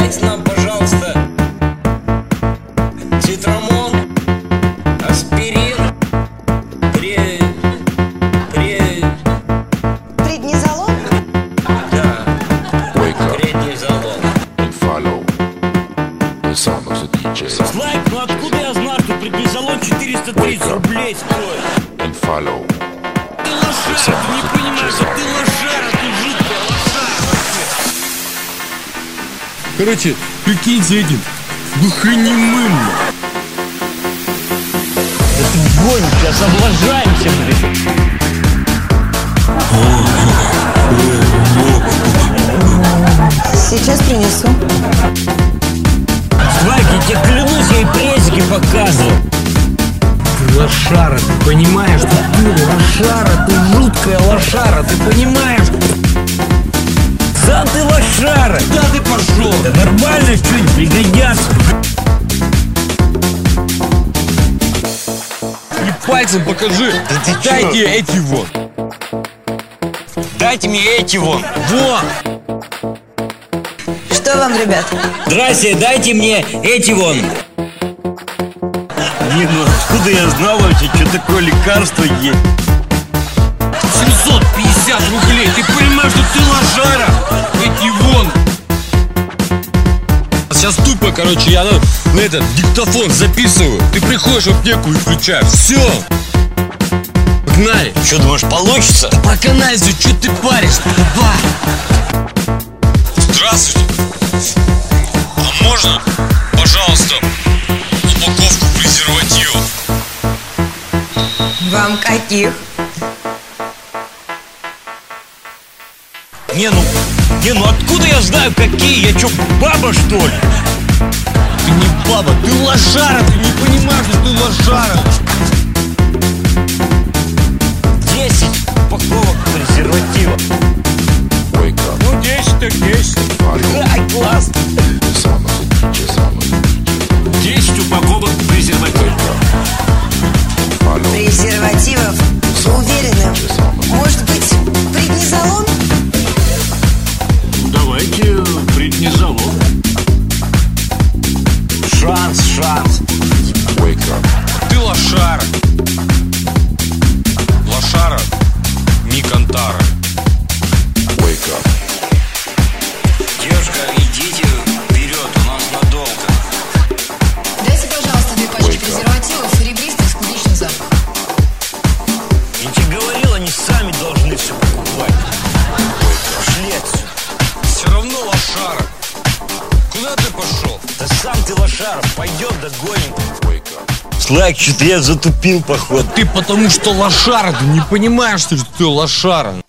Дайте нам, пожалуйста, цитрамон, аспирин, Преднизолон? Да, Wake up преднизолон. and follow the sound of the DJ. Слайк, ну откуда я знаю, что преднизолон 430 рублей стоит? And follow Ты лошара, ты не понимаешь, что ты лошара, ты жуткая лошара вообще. Короче, прикиньте этим глухонемым. Да ты гонишь, сейчас облажаемся, блин. Сейчас принесу. Слайк, я тебе клянусь, я и презики показывал. Ты лошара, ты понимаешь, что ты лошара, ты жуткая лошара, ты понимаешь? Сам ты лошара! Да ты пошел! Да нормально, что-нибудь пригодятся. И пальцем покажи. Дайте эти вот. Дайте мне эти вон. Вот. Что вам, ребят? Здрасте, дайте мне эти вон. Не, ну откуда я знал вообще, что такое лекарство есть? 750 рублей. Ты понимаешь, что ты лошара? Эти вон. Сейчас тупо, короче, я на этот диктофон записываю. Ты приходишь в аптеку и включаешь. Все. Погнали. Что, думаешь, получится? Про канализу, что ты паришь? Давай. Здравствуйте. А можно, пожалуйста, упаковку презервативов? Вам каких? Не, ну откуда я знаю какие? Я что, баба что ли? Ты не баба, ты лошара. Ты не понимаешь, что ты лошара. 10 упаковок презерватива. Wake up Ну 10 так 10. and follow Ай, класс. the sound of the DJ. Sound of the DJ. 10 упаковок презерватива. Follow Презервативов? Уверены? Может быть, преднизолон? Давайте преднизолон. Шанс. wake up Ты лошара. Лошара, не кантара. wake up Девушка, идите вперед, у нас надолго. Дайте, пожалуйста, 2 пачки презервативов, ребристый с клубничным запахом. Я тебе говорил, они сами должны все покупать. Пошли отсюда. Все равно лошара. Куда ты пошел? Да сам ты лошара, пойдем догоним. wake up Слайк, что-то я затупил, походу. Ты потому что лошара. Ты не понимаешь, что ты лошара.